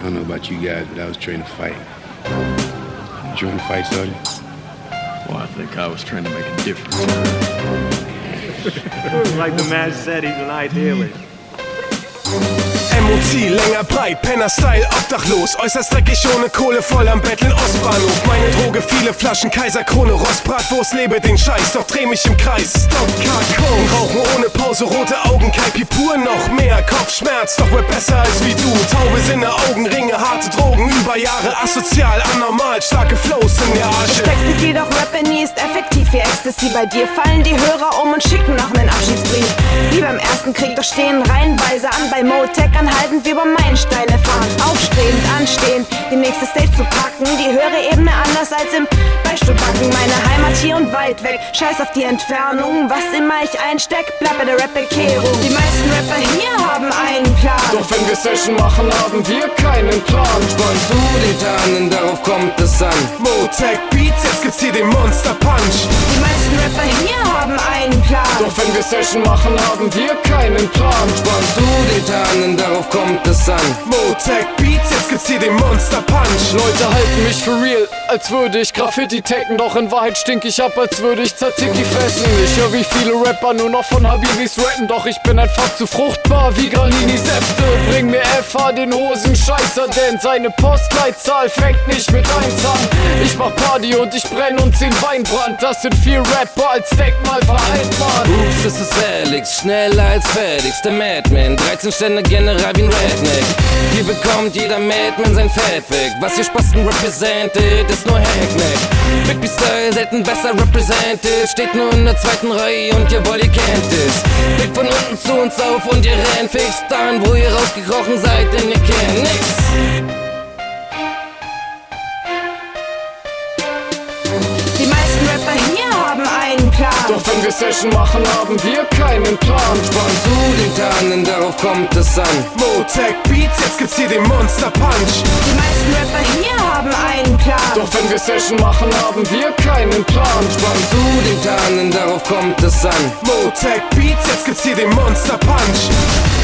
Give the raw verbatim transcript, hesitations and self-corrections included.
don't know about you guys, but I was trained to fight. You trying to fight, Sergeant? Well, I think I was trying to make a difference. Like the man said, he's an idealist. M O C, länger breit, Penner-Style, obdachlos. Äußerst dreckig, ohne Kohle, voll am Betteln, Ostbahnhof. Meine Droge, viele Flaschen, Kaiserkrone, Rostbratwurst, lebe den Scheiß, doch dreh mich im Kreis. Stop, Kakon, rauchen ohne Pause, rote Augen, Kaipi pur, noch mehr Kopfschmerz, doch wird besser als wie du. Taube Sinne, Augenringe, harte Drogen, über Jahre asozial, anormal, starke Flows in der Arche. Ich texte dir, doch Rappen nie ist effektiv wie Ecstasy. Bei dir fallen die Hörer um und schicken noch nen Abschiedsbrief. Wie beim ersten Krieg, doch stehen reihenweise an bei Motec, anhaltend wie über Meilensteine fahren. Aufstehend, anstehen, die nächste Stage zu packen. Die höhere Ebene anders als im Beistuhlbacken. Meine Heimat hier und weit weg, scheiß auf die Entfernung. Was immer ich einsteck, bleib bei der Rap-Bekehrung. Die meisten Rapper hier haben einen Plan. Doch wenn wir Session machen, haben wir keinen Plan. Spann zu den Tarnen, darauf kommt es an. Motec Beats, jetzt gibt's hier den Monster Punch. Die meisten Rapper hier haben einen Plan. Doch wenn wir Session machen, haben wir keinen Plan. Spann zu den Tarnen, darauf kommt es an. Motec Beats, jetzt gibt's hier den Monster Punch. Leute halten mich für real, als würde ich Graffiti tacken. Doch in Wahrheit stink ich ab, als würde ich Tzatziki fressen. Ich höre wie viele Rapper nur noch von Habibis rappen. Doch ich bin einfach zu fruchtbar wie Granini-Säfte. Bring mir F H den Hosenscheißer, denn seine Postleitzahl fängt nicht mit eins an. Ich mach Party und ich brenn und zehn Weinbrand. Das sind vier Rapper als Denkmal vereint, Mann. Ups, das ist Alex, schneller als Felix, der Madman. dreizehn Stände General wie ein Redneck. Hier bekommt jeder Madman sein Fett weg. Was hier Spasten represented, ist nur Hackneck. Big B-Style selten besser represented. Steht nur in der zweiten Reihe und jawohl, ihr kennt es. Blickt von unten zu uns auf und ihr rennt fix dahin, wo ihr rausgekrochen seid, denn ihr kennt nix. Die meisten Rapper hier haben einen Plan. Doch wenn wir Session machen, haben wir keinen Plan. Spann zu den Tarnen, darauf kommt es an. Motec Beats, jetzt gibt's hier den Monster Punch. Die meisten Rapper hier haben einen Plan. Doch wenn wir Session machen, haben wir keinen Plan. Spann zu den Tarnen, darauf kommt es an. Motec Beats, jetzt gibt's hier den Monster Punch.